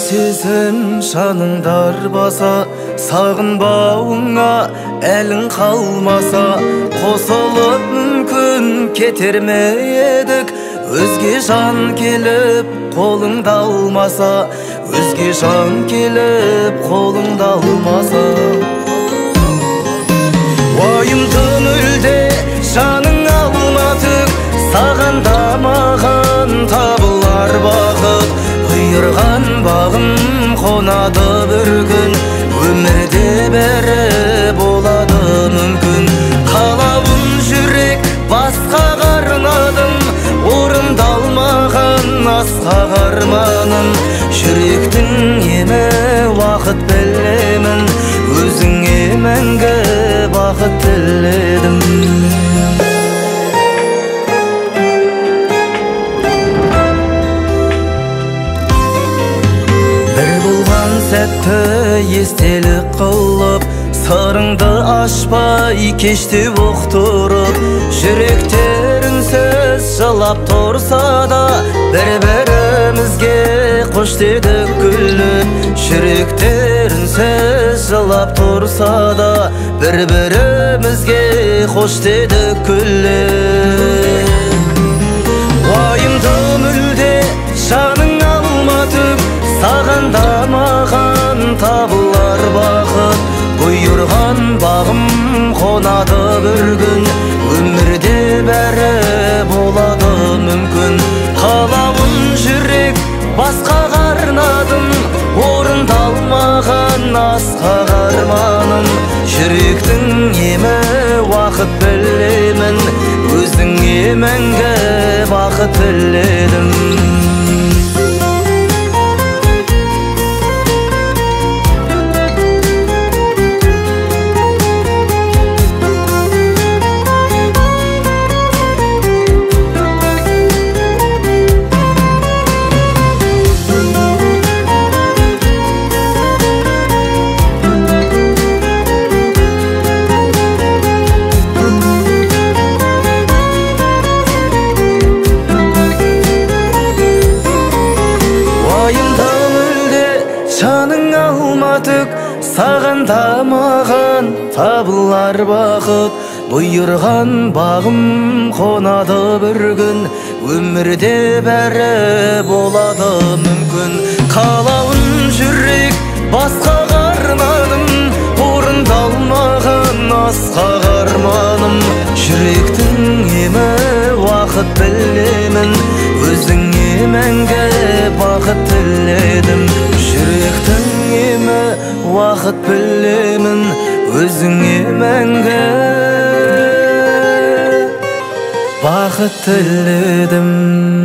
сезім жаныңдар баса, сағынбауыңа әлің қалмаса, қосылып мүмкін кетер ме едік, өзге жан келіп қолыңда алмаса, өзге жан келіп қолыңда алмаса. Уайымды мүлде жаның алмадық, саған да маған табылар бақыт. Бұйырған бағым қонады бір күн, өмірде бәрі болады мүмкін. Қалауын жүрек басқаға арнадым, орындалмаған асқақ арманым. Жүректің емі уақыт білемін, өзіңе мәңгі бақыт тіледім. Сәтті естелік қылып, сырыңды ашпай кеште оқтырып, жүректерінсіз жылап тұрса да, бір-бірімізге қош дедік күліп. Жүректерінсіз жылап тұрса да, бір-бірімізге қош дедік күліп. Уайымды мүлде жаның алмадық, саған да маған табылар бақыт. Бұйырған бағым қонады бір күн, өмірде бәрі болады мүмкін. Қалауын жүрек басқаға арнадым, орындалмаған асқақ арманым. Жүректің емі уақыт білемін, өзіңе мәңгі бақыт тіледім. Жаның алмадық, саған да маған табылар бақыт. Бұйырған бағым қонады бір күн, өмірде бәрі болады мүмкін. Қалауын жүрек басқаға арнадым, орындалмаған асқақ арманым. Жүректің емі уақыт білемін, өзіңе мәңгі бақыт тіледім. Жүректің емі уақыт білемін, өзіңе мәңгі бақыт тіледім.